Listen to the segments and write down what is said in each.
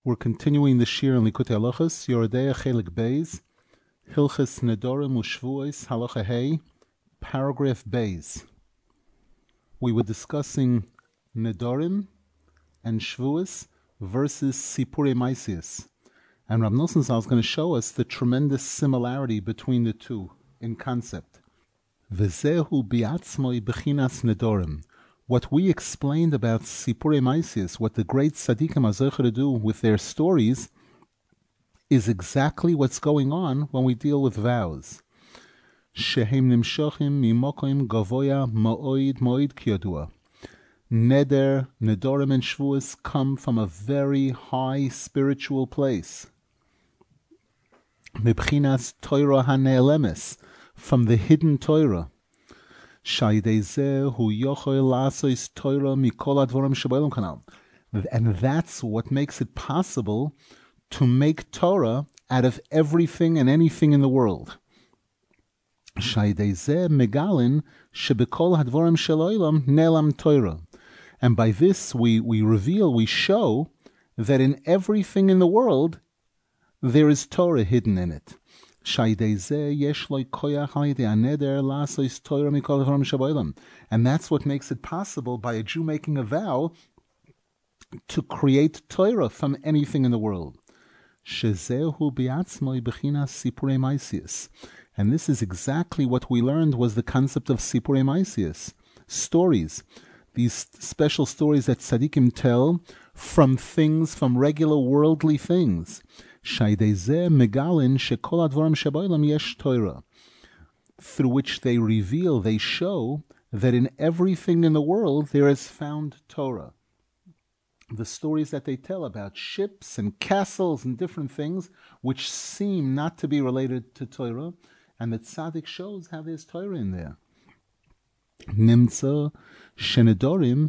We're continuing the Shir in Likutei Halachos, Yoredeya Chelik Beis, Hilchos Nedorim U'Shvuos Halacha Hey, paragraph Beis. We were discussing Nedorim and Shvuos versus Sipurei Maisius. And Rav Nosson Zal is going to show us the tremendous similarity between the two in concept. V'zehu bi'atzmoi b'chinas Nedorim. What we explained about Sipurei Maisius, what the great tzaddikim are zocher to do with their stories, is exactly what's going on when we deal with vows. Shehem nimshochim mimokim gavoya ma'oid kiyodua. Neder, Nedorim, and Shvuos come from a very high spiritual place. Mibchinas Torah hane'elemes, from the hidden Torah. And that's what makes it possible to make Torah out of everything and anything in the world. And by this we reveal, we show that in everything in the world there is Torah hidden in it. And that's what makes it possible by a Jew making a vow to create Torah from anything in the world. And this is exactly what we learned was the concept of Sipurei Maisius, stories. These special stories that tzaddikim tell from things, from regular worldly things. Through which they reveal, they show that in everything in the world there is found Torah. The stories that they tell about ships and castles and different things which seem not to be related to Torah, and the tzaddik shows how there's Torah in there. Nimtza shenedorim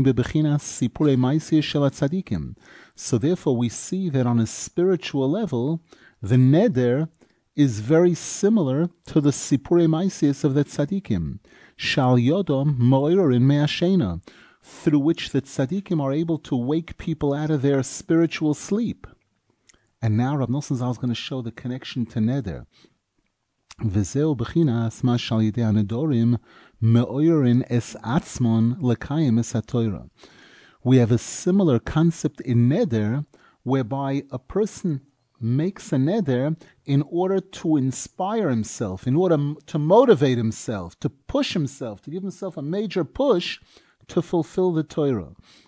so therefore we see that on a spiritual level, the neder is very similar to the Sipurei Maisius of the tzaddikim. Shal yodom mo'irin me'ashena, through which the tzaddikim are able to wake people out of their spiritual sleep. And now Rav Nosson Zal is going to show the connection to neder. V'zeu b'chinas ma shal yidei hanedorim me'oirin es atzmon lekayim es haTorah. We have a similar concept in neder, whereby a person makes a neder in order to inspire himself, in order to motivate himself, to push himself, to give himself a major push to fulfill the Torah.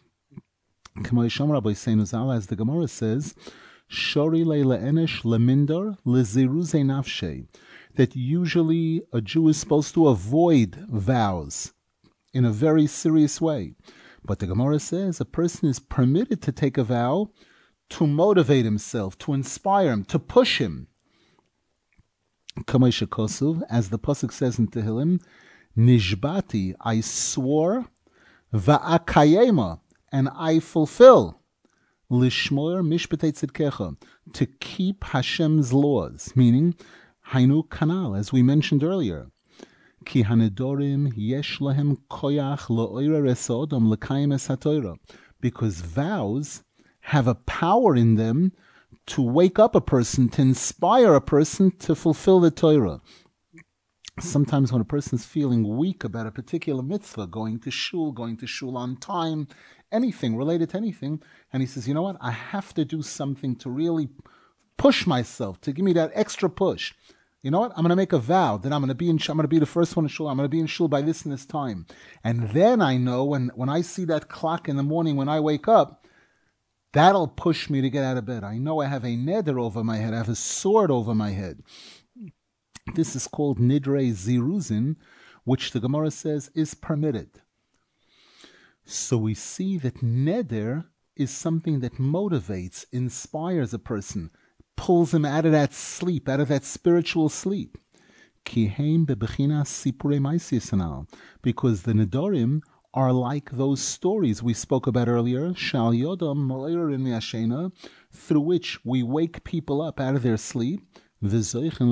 As the Gemara says, Shori le'enesh lemindor leziruze nafshe, that usually a Jew is supposed to avoid vows in a very serious way. But the Gemara says a person is permitted to take a vow to motivate himself, to inspire him, to push him. As the pasuk says in Tehillim, Nishbati, I swore, va'akayema, and I fulfill, lishmoer mishpatei tzidkecha, to keep Hashem's laws, meaning Hainu Kanal, as we mentioned earlier. Ki hanedorim yesh lahem koyach lo'oira resodom l'kayim es haTorah, because vows have a power in them to wake up a person, to inspire a person to fulfill the Torah. Sometimes when a person's feeling weak about a particular mitzvah, going to shul on time, anything related to anything, and he says, you know what, I have to do something to really push myself, to give me that extra push. You know what? I'm going to make a vow that I'm going to be the first one in shul. I'm going to be in shul by this and this time. And then I know when I see that clock in the morning when I wake up, that'll push me to get out of bed. I know I have a neder over my head. I have a sword over my head. This is called nidrei ziruzin, which the Gemara says is permitted. So we see that neder is something that motivates, inspires a person, pulls him out of that sleep, out of that spiritual sleep. Because the Nedorim are like those stories we spoke about earlier, Shal Yodam Mo'irin Me'ashena, through which we wake people up out of their sleep, and we're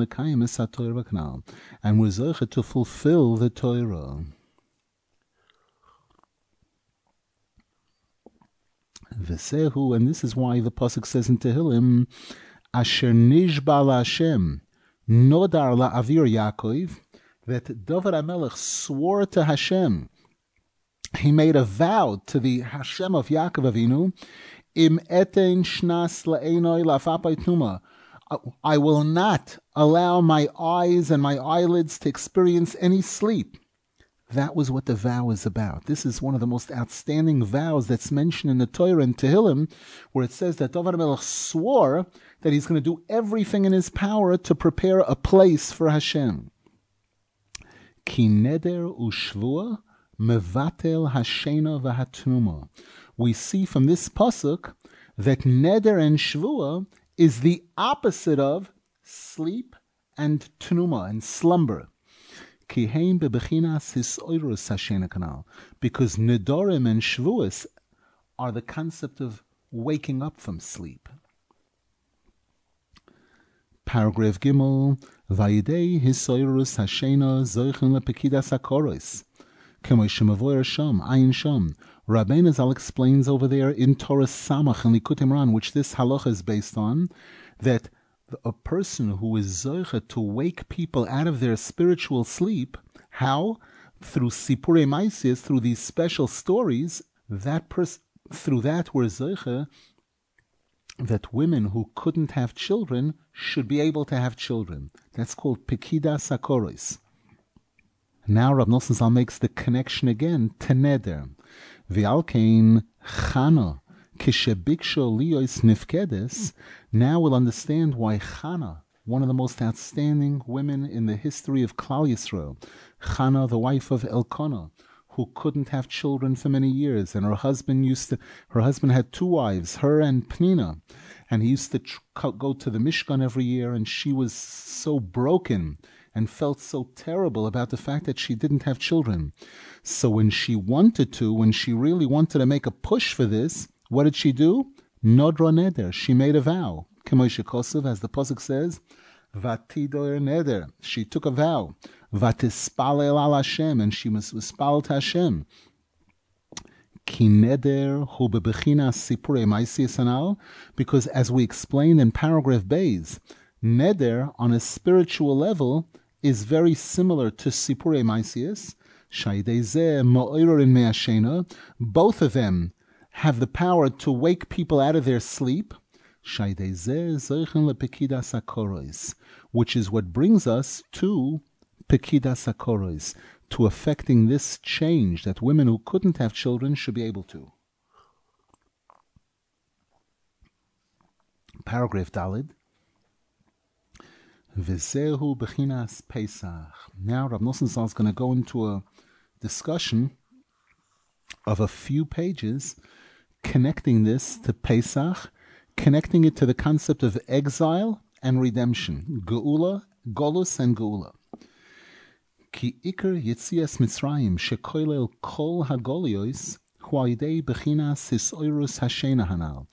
zoche to fulfill the Torah. V'sehu, and this is why the pasuk says in Tehillim, Asher nishba la'Hashem, nodar la'avir Yaakov, that David HaMelech swore to Hashem. He made a vow to the Hashem of Yaakov Avinu, Im eten shnas la'enoi la'fapai tnuma. I will not allow my eyes and my eyelids to experience any sleep. That was what the vow is about. This is one of the most outstanding vows that's mentioned in the Torah in Tehillim, where it says that David HaMelech swore that he's going to do everything in his power to prepare a place for Hashem. Ki neder u'shvua mevatel hashena v'hatnuma. We see from this pasuk that neder and shvua is the opposite of sleep and tnuma and slumber. Because nedorim and shvuas are the concept of waking up from sleep. Paragraph Gimel, Vayidei hisoirus hashena zoichen lepekidas hakoros. Kemo shemavoyer sham, ayin sham. Rabbeinu Zal explains over there in Torah Samach and Likutei Moharan, which this halacha is based on, that a person who is zoicha to wake people out of their spiritual sleep, how? Through Sipurei Maisis, through these special stories, through that we're zoicha that women who couldn't have children should be able to have children. That's called Pekidas HaKoros. Now Rav Nosson Zal makes the connection again to Neder. V'alkein Chana kishebiksho liyos nifkedes. Now we'll understand why Chana, one of the most outstanding women in the history of Klal Yisrael, Chana, the wife of Elkanah, who couldn't have children for many years, and her husband had two wives, her and Pnina, and he used to go to the Mishkan every year, and she was so broken and felt so terrible about the fact that she didn't have children. So when she really wanted to make a push for this, what did she do? Nodra neder. She made a vow. K'moshe Kosev, as the pasuk says, Vatidor neder. She took a vow. Vatispalel al Hashem, and she was spaled to Hashem. Ki neder hu bebechinas sipurei ma'asis anal, because as we explained in paragraph Beis, neder on a spiritual level is very similar to Sipurei Ma'asis. Shaydei zeh mo'irorin me'ashena. Both of them have the power to wake people out of their sleep. Shaydei zeh zoichen lepekidas hakoros, which is what brings us to Pekidas HaKoros, to effecting this change that women who couldn't have children should be able to. Paragraph Dalid. V'zehu bechinas Pesach. Now Rav Nosson Zal is going to go into a discussion of a few pages connecting this to Pesach, connecting it to the concept of exile and redemption, Geula, Golus and Geula. Ki ikar Yetzias Mitzrayim shekoilel kol hagolios hu al-yidei bechinas hisoirus hashena hanal.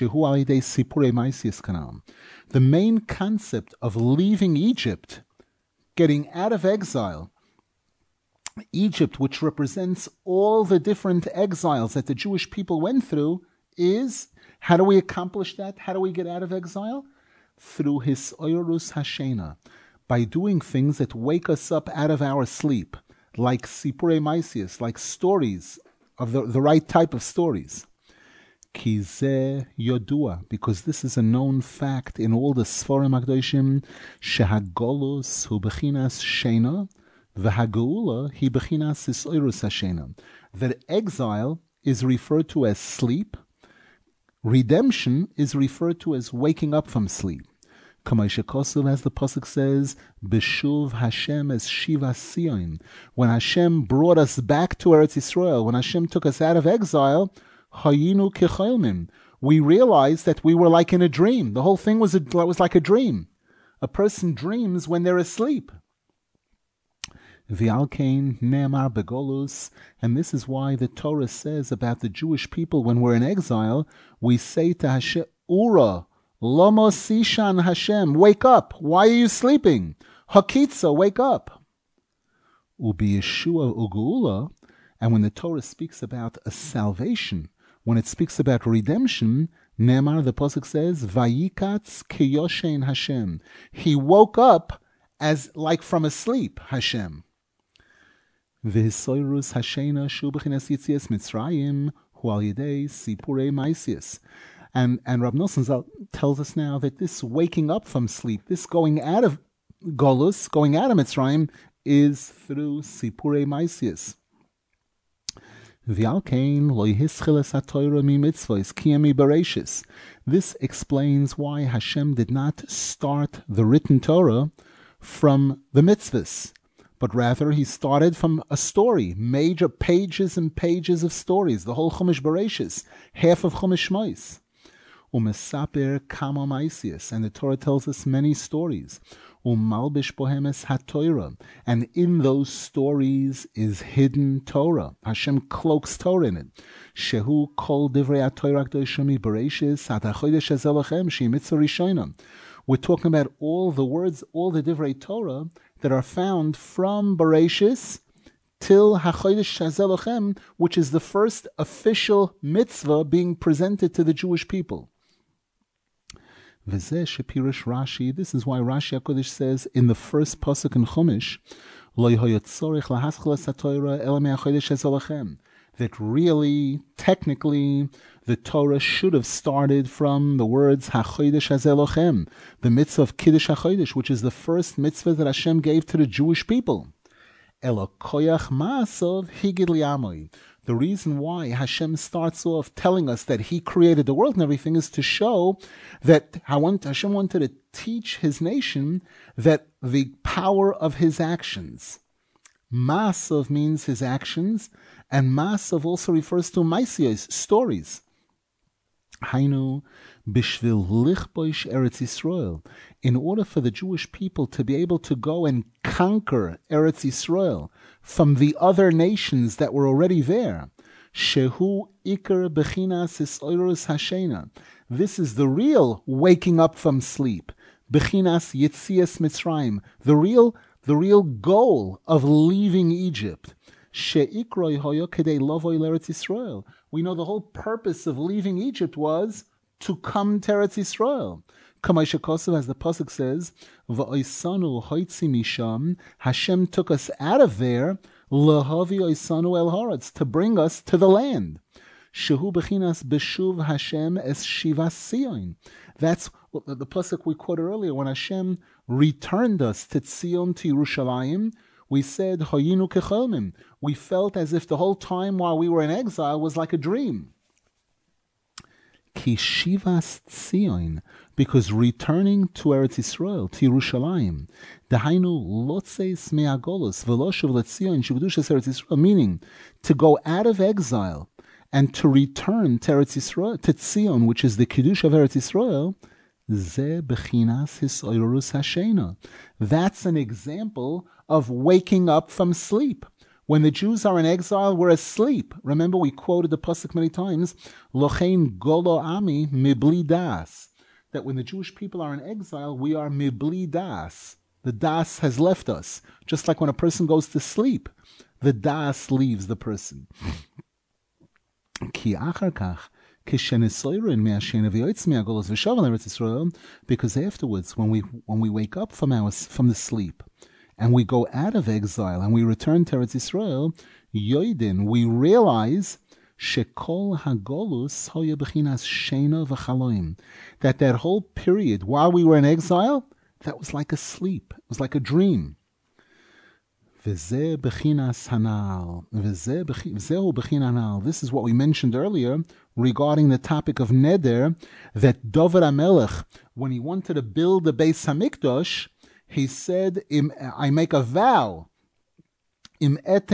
The main concept of leaving Egypt, getting out of exile, Egypt, which represents all the different exiles that the Jewish people went through, is, how do we accomplish that? How do we get out of exile? Through Hisoirus Hashena, by doing things that wake us up out of our sleep, like Sipurei Ma'asis, like stories, of the right type of stories. Ki zeh yodua, because this is a known fact in all the Sforim HaKadoshim, shehagolus hu bechinas shena, v'hageula hi bechinas hisoirus hashena. That exile is referred to as sleep, redemption is referred to as waking up from sleep. K'moshe Kosev, as the pasuk says, B'shuv Hashem es Shiva Sion. When Hashem brought us back to Eretz Yisrael, when Hashem took us out of exile, Hayinu kecholmin. We realized that we were like in a dream. The whole thing was like a dream. A person dreams when they're asleep. V'alkein ne'emar begolus, and this is why the Torah says about the Jewish people when we're in exile, we say to Hashem, Ura, Lomo Sishan Hashem, wake up. Why are you sleeping? Hakitza, wake up. Ubi Yeshua Ugeula, and when the Torah speaks about a salvation, when it speaks about redemption, Ne'emar, the pasuk says, Vayikatz kiyoshein Hashem. He woke up as like from a sleep, Hashem. V'hisoirus Hashena shu b'chinas yitzias Mitzrayim hu al yedei sipurei maisius. And Rab Nosson Zal tells us now that this waking up from sleep, this going out of Golus, going out of Mitzrayim, is through Sipurei Maisius. This explains why Hashem did not start the written Torah from the mitzvahs, but rather he started from a story, major pages and pages of stories, the whole Chumash Bereshis, half of Chumash Shmos. Umesaper kama maisius, and the Torah tells us many stories. Umalbish bohemes haTorah, and in those stories is hidden Torah. Hashem cloaks Torah in it. Shehu kol divrei haTorah k'doshimi bereshis hatachodesh hazelachem shemitzvah rishona. We're talking about all the words, all the divrei Torah that are found from Bereshis till hachodesh hazelachem, which is the first official mitzvah being presented to the Jewish people. This is why Rashi HaKodesh says in the first pasuk in Chumash, that really, technically, the Torah should have started from the words HaChodesh HaZelochem, the mitzvah of Kiddush HaChodesh, which is the first mitzvah that Hashem gave to the Jewish people. Elokoyach Ma'asov Higid Li'amoi. The reason why Hashem starts off telling us that He created the world and everything is to show that Hashem wanted to teach His nation that the power of His actions. Ma'asov means His actions, and Ma'asov also refers to Maisios, stories. Hainu bishvil lichboish Eretz Yisrael. In order for the Jewish people to be able to go and conquer Eretz Yisrael from the other nations that were already there, shehu ikar bechinas isoirus hashena. This is the real waking up from sleep. Bechinas yitzias Mitzrayim. The real goal of leaving Egypt. She'ikroi hoyo kedei lovoi l'Eretz Yisrael. We know the whole purpose of leaving Egypt was to come to Eretz Yisrael. Kamaisha Kosev, as the pasuk says, "Va'oisanu hoitzi misham." Hashem took us out of there, lahavi oisanu el haaretz, to bring us to the land. Shehu bechinas beshuv Hashem es shivas Sion. That's the pasuk we quoted earlier when Hashem returned us to Tzion, to Yerushalayim. We said, Hoyinu kecholmim. We felt as if the whole time while we were in exile was like a dream. Ki shivas Tzion, because returning to Eretz Yisrael, to Yerushalayim, dahainu lotzeis me'agolus v'loshuv letzion sheb'kedushas Eretz Yisrael, meaning to go out of exile and to return to Eretz Yisrael, to Tzion, which is the Kiddush of Eretz Yisrael. Ze bechinas hisoirus hashena. That's an example of waking up from sleep. When the Jews are in exile, we're asleep. Remember, we quoted the pasuk many times, Lochein golo ami mibli das. That when the Jewish people are in exile, we are mibli das. The das has left us. Just like when a person goes to sleep, the das leaves the person. Ki achar kach, because afterwards, when we wake up from the sleep, and we go out of exile and we return to Eretz Yisrael, yoidin, we realize shekol hagolus hoya bechinas sheina v'chaloim, that whole period while we were in exile, that was like a sleep, it was like a dream. V'zeh bechinas hanal, v'zehu bechin hanal. This is what we mentioned earlier regarding the topic of neder, that David HaMelech, when he wanted to build the Beis Hamikdash, he said, I make a vow, that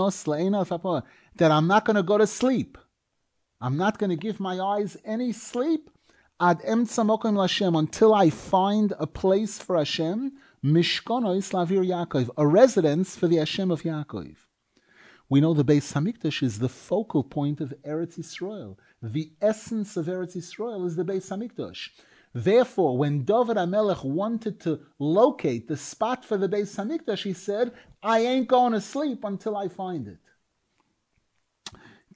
I'm not going to go to sleep. I'm not going to give my eyes any sleep until I find a place for Hashem, Mishkonos Lavir Yaakov, a residence for the Hashem of Yaakov. We know the Beis Hamikdash is the focal point of Eretz Yisrael. The essence of Eretz Yisrael is the Beis Hamikdash. Therefore, when David HaMelech wanted to locate the spot for the Beis Hamikdash, he said, I ain't going to sleep until I find it.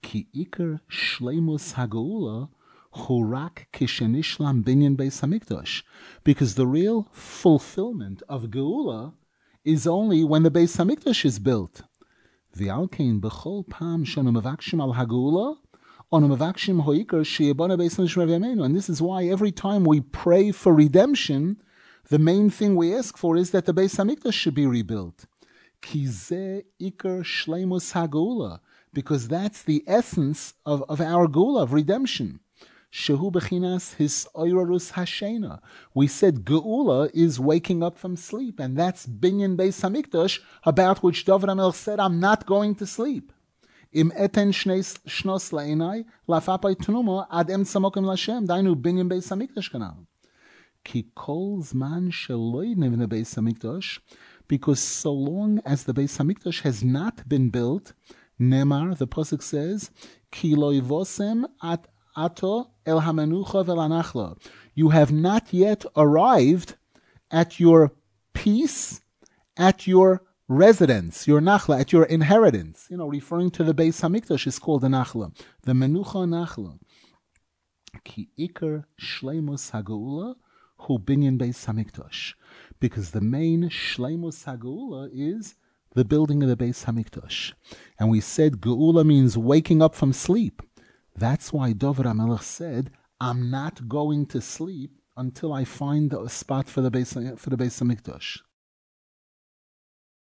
Ki Iker Shleimus Hageula Hurak Kishenishlam Binyan Beis Hamikdash. Because the real fulfillment of Geula is only when the Beis Hamikdash is built. V'alkein b'chol pam shanu mevakshim al Hageula onu mevakshim hoiker sheyabana Beis Hamikdash v'yameinu. And this is why every time we pray for redemption, the main thing we ask for is that the Beis Hamikdash should be rebuilt. Ki ze Iker Shleimus Hageula. Because that's the essence of our Geula, of redemption. Shehu bechinas his oirarus hashena. We said Geula is waking up from sleep, and that's Binyan Beis Hamikdash, about which David HaMelech said, I'm not going to sleep. Im eten shnos la'enai, lafapai tenuma, ad em tzamokim l'Hashem, dainu Binyan Beis Hamikdash kanal. Ki kol zman sheloi nivne Beis Hamikdash, because so long as the Beis Hamikdash has not been built, Nemar, the pasuk says, Ki lo yivosem at ato el hamenucha velanachla. You have not yet arrived at your peace, at your residence, your nachla, at your inheritance. Referring to the Beis Hamikdash is called the nachla, the menucha nachla. Ki iker shleimus hageula hu binyan Beis Hamikdash, because the main shleimus hageula is the building of the Beis Hamikdash. And we said Geula means waking up from sleep. That's why David HaMelech said, I'm not going to sleep until I find a spot for the Beis Hamikdash.